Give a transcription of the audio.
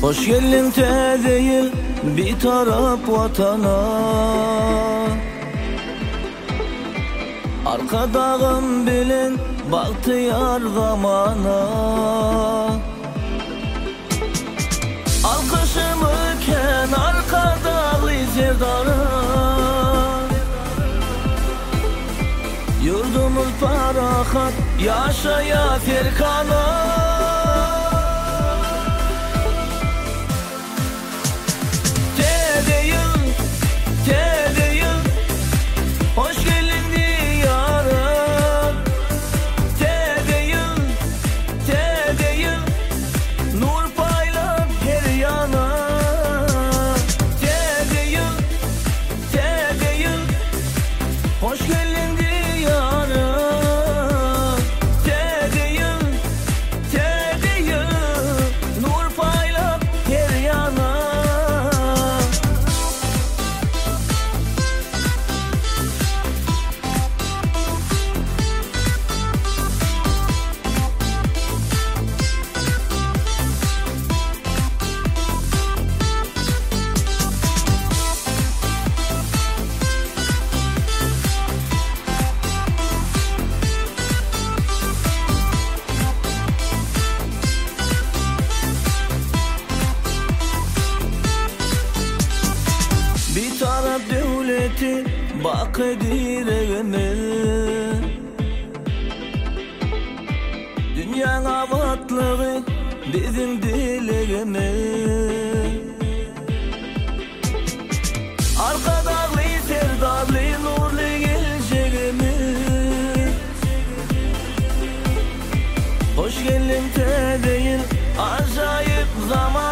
Hoş geldin te değil bir taraf vatana. Arkadağım bilin bahtiyar zamana. Alkışımı ken arkadağı sevdara. Yurdumuz parahat yaşaya Ferkana. Hoş geldin diyara, tedeyim, tedeyim, nur paylak her yana. Bir taraf devleti bak edireme. Dünyanın avatlığı bizim dileğime. Arkadağlı sevdalı nurlu geleceğime. Hoş geldin te değil acayip zaman.